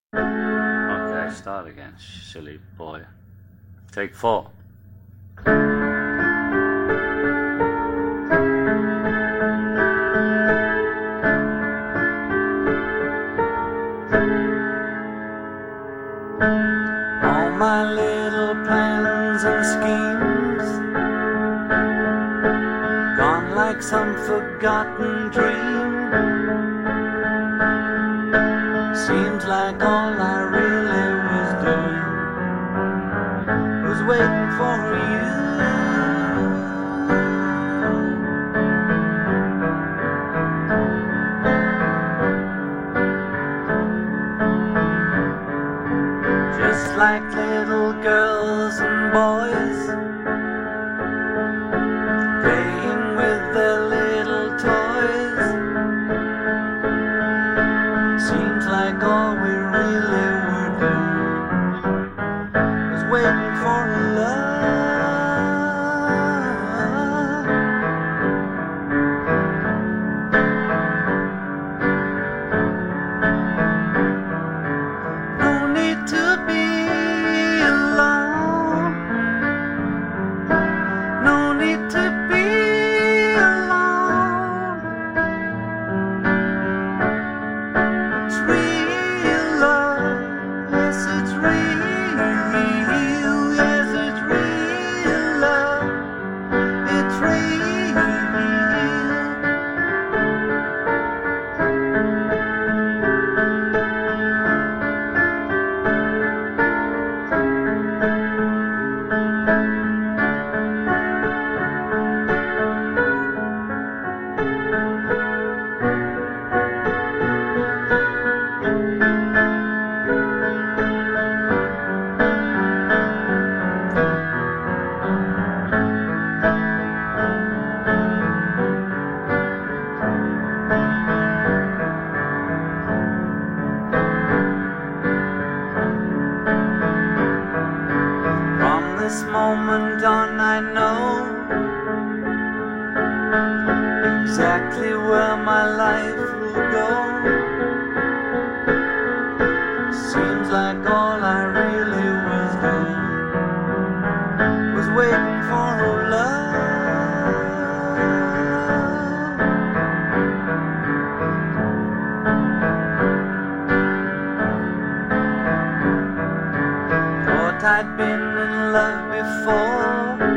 Okay, start again, silly boy. Take 4. All my little plans and schemes gone like some forgotten dream. Seems like all I really was doing was waiting for you. Just like little girls and boys playing with their little toys. Seems like all we really were doing was waiting for love. No need to be alone. No need to be alone. It's real love. Yes, it's real. Yes, it's real love. It's real. From this moment on, I know exactly where my life will go. Seems like all I really was doing was waiting for love. Thought I'd been in love before,